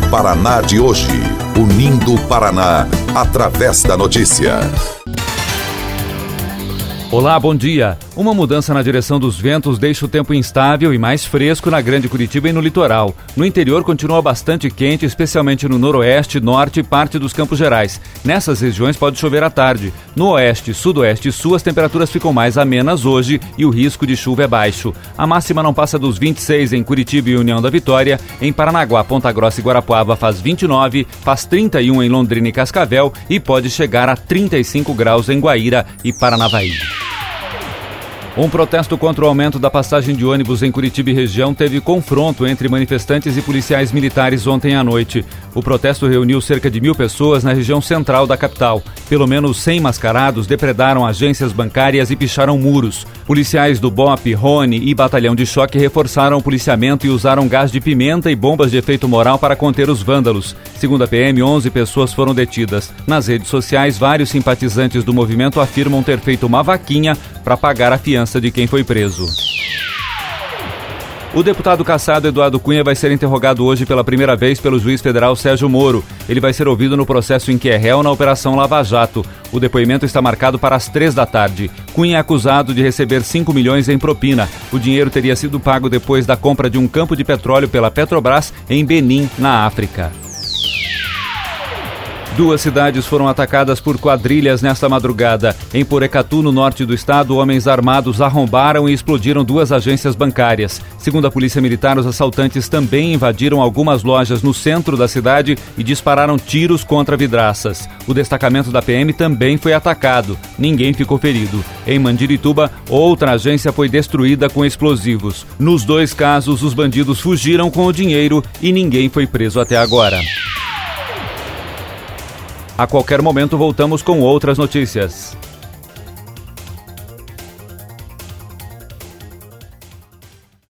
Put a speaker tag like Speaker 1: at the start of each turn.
Speaker 1: Paraná de hoje, unindo o Paraná através da notícia.
Speaker 2: Olá, bom dia. Uma mudança na direção dos ventos deixa o tempo instável e mais fresco na Grande Curitiba e no litoral. No interior continua bastante quente, especialmente no noroeste, norte e parte dos Campos Gerais. Nessas regiões pode chover à tarde. No oeste, sudoeste e sul as temperaturas ficam mais amenas hoje e o risco de chuva é baixo. A máxima não passa dos 26 em Curitiba e União da Vitória. Em Paranaguá, Ponta Grossa e Guarapuava faz 29, faz 31 em Londrina e Cascavel e pode chegar a 35 graus em Guaíra e Paranavaí. Um protesto contra o aumento da passagem de ônibus em Curitiba e região teve confronto entre manifestantes e policiais militares ontem à noite. O protesto reuniu cerca de 1.000 pessoas na região central da capital. Pelo menos 100 mascarados depredaram agências bancárias e picharam muros. Policiais do BOP, Rony e Batalhão de Choque reforçaram o policiamento e usaram gás de pimenta e bombas de efeito moral para conter os vândalos. Segundo a PM, 11 pessoas foram detidas. Nas redes sociais, vários simpatizantes do movimento afirmam ter feito uma vaquinha para pagar a fiança de quem foi preso. O deputado cassado Eduardo Cunha vai ser interrogado hoje pela primeira vez pelo juiz federal Sérgio Moro. Ele vai ser ouvido no processo em que é réu na Operação Lava Jato. O depoimento está marcado para as 3 da tarde. Cunha é acusado de receber 5 milhões em propina. O dinheiro teria sido pago depois da compra de um campo de petróleo pela Petrobras em Benim, na África. 2 cidades foram atacadas por quadrilhas nesta madrugada. Em Porecatu, no norte do estado, homens armados arrombaram e explodiram 2 agências bancárias. Segundo a Polícia Militar, os assaltantes também invadiram algumas lojas no centro da cidade e dispararam tiros contra vidraças. O destacamento da PM também foi atacado. Ninguém ficou ferido. Em Mandirituba, outra agência foi destruída com explosivos. Nos 2 casos, os bandidos fugiram com o dinheiro e ninguém foi preso até agora. A qualquer momento voltamos com outras notícias.